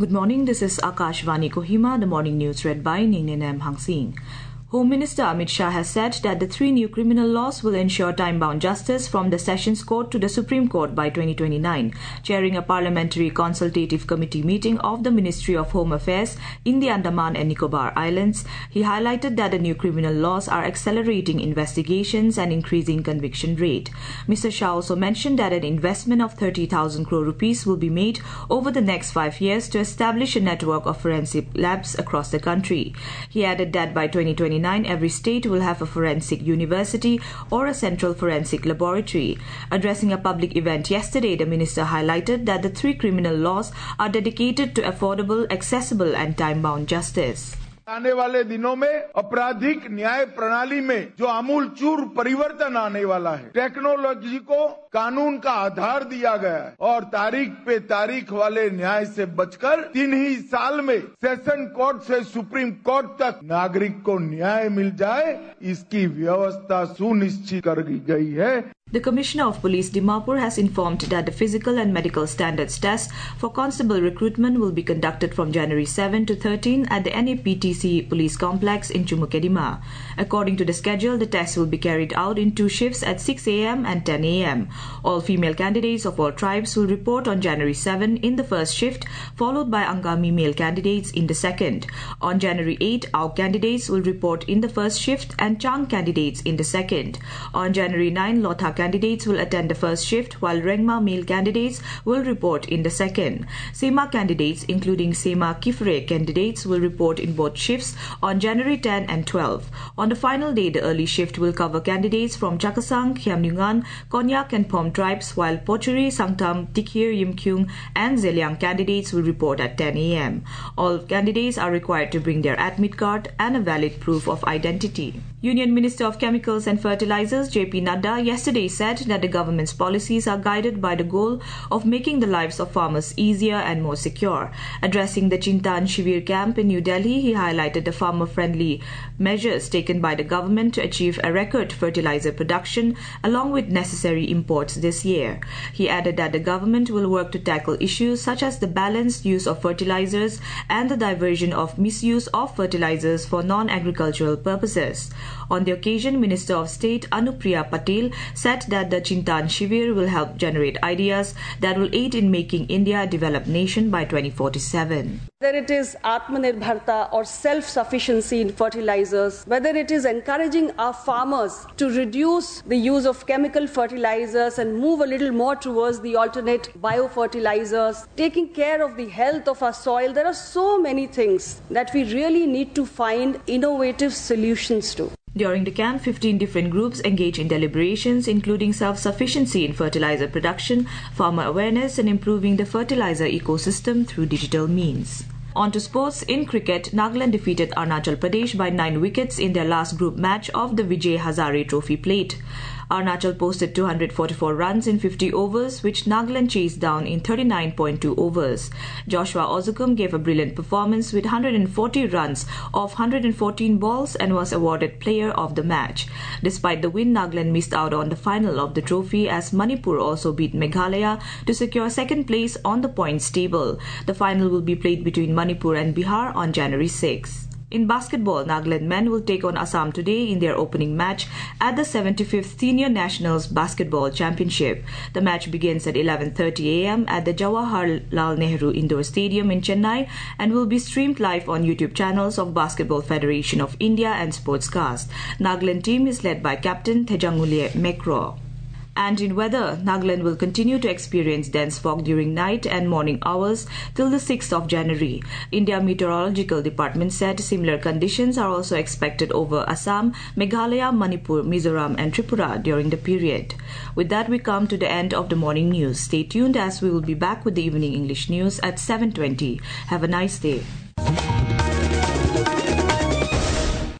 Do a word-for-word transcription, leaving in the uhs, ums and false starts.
Good morning, this is Akashvani Kohima, the morning news read by Ningninam Hangsing. Home Minister Amit Shah has said that the three new criminal laws will ensure time-bound justice from the Sessions Court to the Supreme Court by twenty twenty-nine. Chairing a parliamentary consultative committee meeting of the Ministry of Home Affairs in the Andaman and Nicobar Islands, he highlighted that the new criminal laws are accelerating investigations and increasing conviction rate. Mister Shah also mentioned that an investment of thirty thousand crore rupees will be made over the next five years to establish a network of forensic labs across the country. He added that by twenty twenty-nine, every state will have a forensic university or a central forensic laboratory. Addressing a public event yesterday, the minister highlighted that the three criminal laws are dedicated to affordable, accessible and time-bound justice. आने वाले दिनों में आपराधिक न्याय प्रणाली में जो आमूलचूर परिवर्तन आने वाला है, टेक्नोलॉजी को कानून का आधार दिया गया है और तारीख पे तारीख वाले न्याय से बचकर तीन ही साल में सेशन कोर्ट से सुप्रीम कोर्ट तक नागरिक को न्याय मिल जाए, इसकी व्यवस्था सुनिश्चित कर गई है. The Commissioner of Police Dimapur has informed that the physical and medical standards test for constable recruitment will be conducted from January seventh to thirteenth at the N A P T C Police Complex in Chumukedima. According to the schedule, the test will be carried out in two shifts at six a m and ten a m All female candidates of all tribes will report on January seventh in the first shift, followed by Angami male candidates in the second. On January eighth, our candidates will report in the first shift and Chang candidates in the second. On January ninth, Lotha candidates will attend the first shift, while Rengma male candidates will report in the second. Sema candidates, including Sema Kifre candidates, will report in both shifts on January tenth and twelfth. On the final day, the early shift will cover candidates from Chakasang, Khiamnyungan, Konyak and Pom tribes, while Pochuri, Sangtam, Tikir, Yimkyung and Zeliang candidates will report at ten a m All candidates are required to bring their admit card and a valid proof of identity. Union Minister of Chemicals and Fertilizers J P Nadda yesterday said that the government's policies are guided by the goal of making the lives of farmers easier and more secure. Addressing the Chintan Shivir camp in New Delhi, he highlighted the farmer-friendly measures taken by the government to achieve a record fertilizer production along with necessary imports this year. He added that the government will work to tackle issues such as the balanced use of fertilizers and the diversion of misuse of fertilizers for non-agricultural purposes. On the occasion, Minister of State Anupriya Patel said that the Chintan Shivir will help generate ideas that will aid in making India a developed nation by twenty forty-seven. Whether it is Atmanirbharta or self-sufficiency in fertilizers, whether it is encouraging our farmers to reduce the use of chemical fertilizers and move a little more towards the alternate biofertilizers, taking care of the health of our soil, there are so many things that we really need to find innovative solutions to. During the camp, fifteen different groups engage in deliberations, including self-sufficiency in fertilizer production, farmer awareness, and improving the fertilizer ecosystem through digital means. On to sports. In cricket, Nagaland defeated Arunachal Pradesh by nine wickets in their last group match of the Vijay Hazare Trophy Plate. Arunachal posted two hundred forty-four runs in fifty overs, which Nagaland chased down in thirty-nine point two overs. Joshua Ozukum gave a brilliant performance with one hundred forty runs off one hundred fourteen balls and was awarded Player of the Match. Despite the win, Nagaland missed out on the final of the trophy as Manipur also beat Meghalaya to secure second place on the points table. The final will be played between Manipur and Bihar on January sixth. In basketball, Nagaland men will take on Assam today in their opening match at the seventy-fifth Senior Nationals Basketball Championship. The match begins at eleven thirty a m at the Jawaharlal Nehru Indoor Stadium in Chennai and will be streamed live on YouTube channels of Basketball Federation of India and Sportscast. Nagaland team is led by Captain Thejangule Mekro. And in weather, Nagaland will continue to experience dense fog during night and morning hours till the sixth of January. India Meteorological Department said similar conditions are also expected over Assam, Meghalaya, Manipur, Mizoram and Tripura during the period. With that, we come to the end of the morning news. Stay tuned as we will be back with the evening English news at seven twenty. Have a nice day.